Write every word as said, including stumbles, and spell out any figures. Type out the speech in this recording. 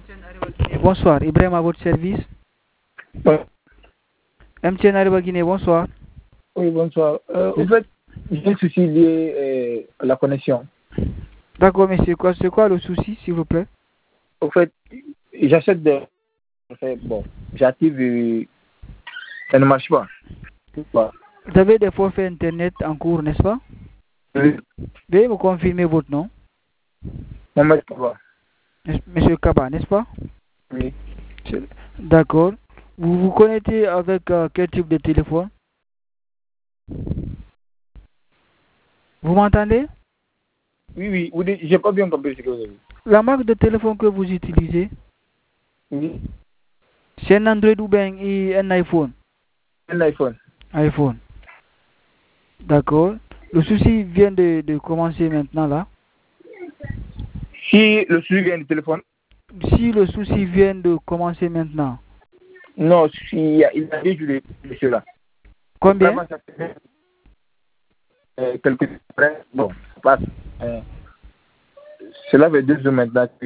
Bonsoir, Ibrahim à votre service. Ouais. M T N Arriba Guinée, bonsoir. Oui, bonsoir. Euh, en fait, j'ai un souci lié euh, à la connexion. D'accord, mais c'est quoi, c'est quoi le souci, s'il vous plaît? En fait, j'achète des... en fait, bon, j'active et ça ne marche pas. Pas. Vous avez des forfaits Internet en cours, n'est-ce pas? Oui. Veuillez me confirmer votre nom. Mohamed Kaba. Monsieur Kaba, n'est-ce pas? Oui. D'accord. Vous vous connectez avec euh, quel type de téléphone? Vous m'entendez? Oui, oui, vous dites, j'ai pas bien compris ce que vous avez dit. La marque de téléphone que vous utilisez, Oui. c'est un Android ou bien un iPhone? Un iPhone. iPhone. D'accord. Le souci vient de, de commencer maintenant là. Si le souci vient du téléphone? Si le souci vient de commencer maintenant. Non, il y a, il y a deux jours de de cela. Combien? Vraiment, ça fait euh, quelques après, bon, ça passe. Euh, cela fait deux jours maintenant.